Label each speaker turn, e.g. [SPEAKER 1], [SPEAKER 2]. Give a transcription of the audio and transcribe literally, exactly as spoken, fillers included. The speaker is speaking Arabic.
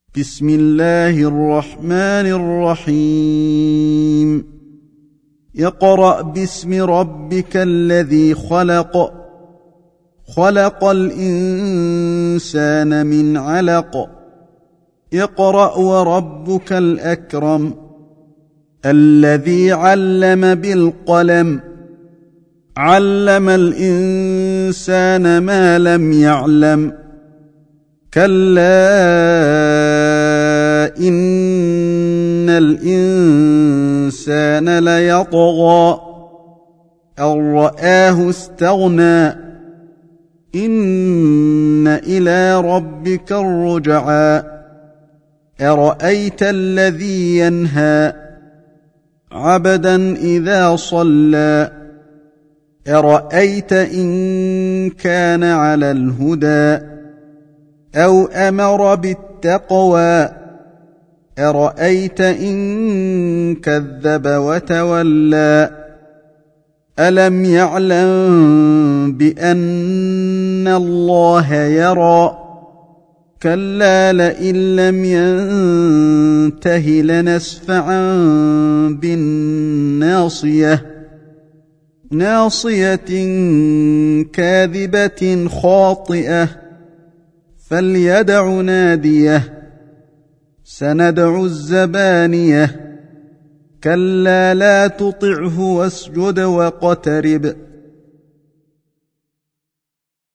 [SPEAKER 1] بسم الله الرحمن الرحيم اقرأ باسم ربك الذي خلق خلق الإنسان من علق اقرأ وربك الأكرم الذي علم بالقلم علم الإنسان ما لم يعلم كلا إن الإنسان ليطغى أن رآه استغنى إن إلى ربك الرجعى أرأيت الذي ينهى عبدا إذا صلى أرأيت إن كان على الهدى أو أمر بالتقوى أرأيت إن كذب وتولى ألم يعلم بأن الله يرى كلا لئن لم ينته لنسفعا بالناصية ناصية كاذبة خاطئة فليدع ناديه سندع الزبانية كلا لا تطعه واسجد واقترب